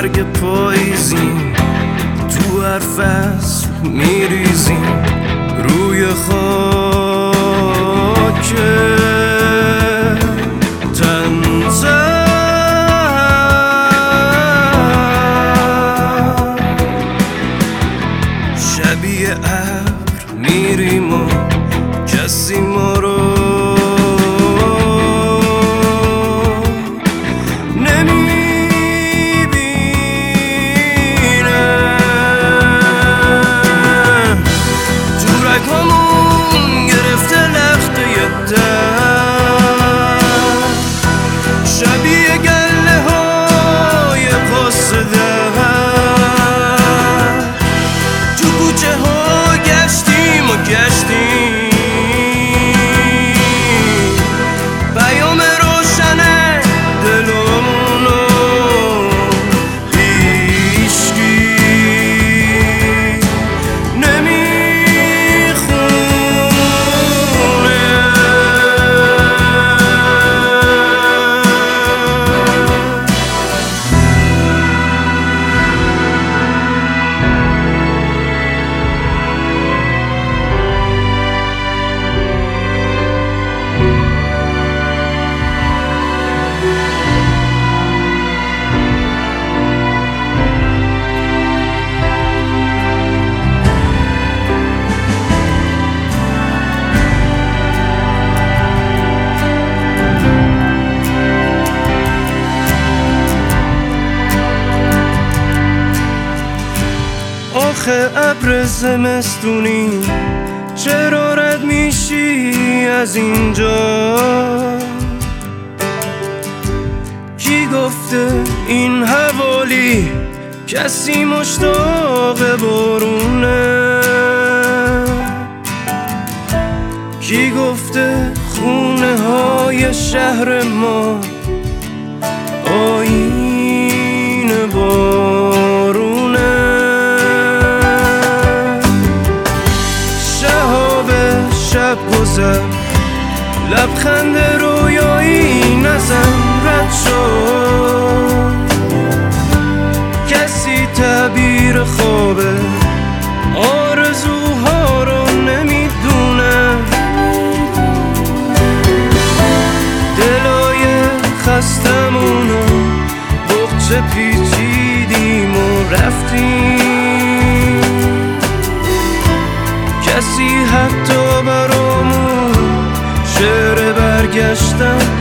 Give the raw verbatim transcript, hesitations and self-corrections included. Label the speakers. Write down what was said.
Speaker 1: برگ پاییزیم، تو هر فصل میریزیم روی خاک تنزه. شبیه ابر میریم و کسی ما رو آخه ابر زمستونی چرا رد میشی از اینجا؟ کی گفته این حوالی کسی مشتاق بارونه؟ کی گفته خونه های شهر ما آیین بارونه؟ شب گذر لبخند رویایی نزن رد شد، کسی تعبیر خوابه آرزوها رو نمیدونه. دلای خستمونو بغچه پیچیدیم و رفتیم، کسی حتی برامون شعر برگشتن